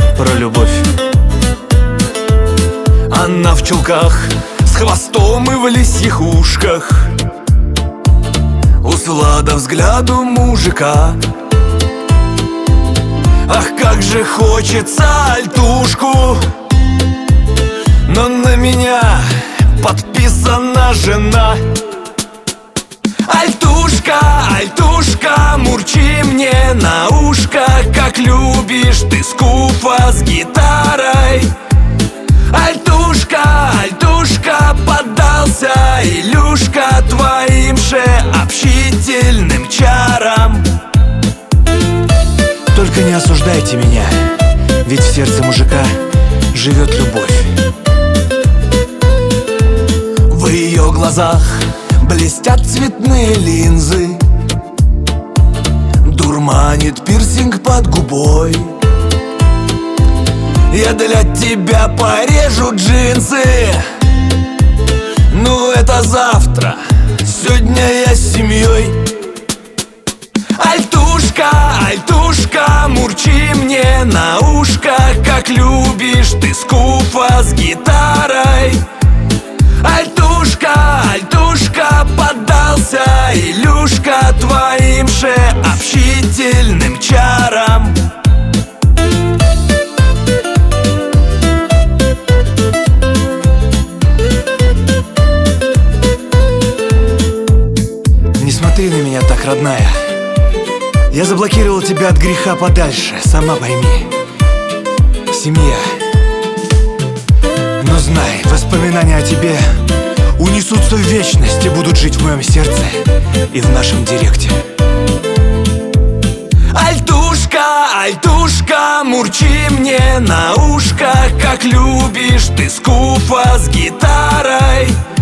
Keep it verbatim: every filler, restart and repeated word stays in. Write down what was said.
про любовь. Она в чулках, с хвостом и в лисьих ушках, услада взгляду мужика. Ах, как же хочется альтушку, но на меня подписана жена. Альтушка, альтушка, мурчи мне на ушко, как любишь ты скуфа с гитарой. Альтушка, альтушка, поддался Илюшка твоим же общительным чарам. Только не осуждайте меня, ведь в сердце мужика живет любовь. В ее глазах блестят цветные линзы, дурманит пирсинг под губой. Я для тебя порежу джинсы, ну это завтра, сегодня я с семьей. Альтушка, альтушка, мурчи мне на ушко, как любишь ты скуфа с гитарой. Альтушка, альтушка, поддался Илюшка твоим же общительным чарам. Не смотри на меня так, родная. Я заблокировал тебя от греха подальше, сама пойми. Семья. Но знай, воспоминания о тебе унесутся в вечность и будут жить в моем сердце и в нашем директе. Альтушка, альтушка, мурчи мне на ушко, как любишь ты скуфа с гитарой.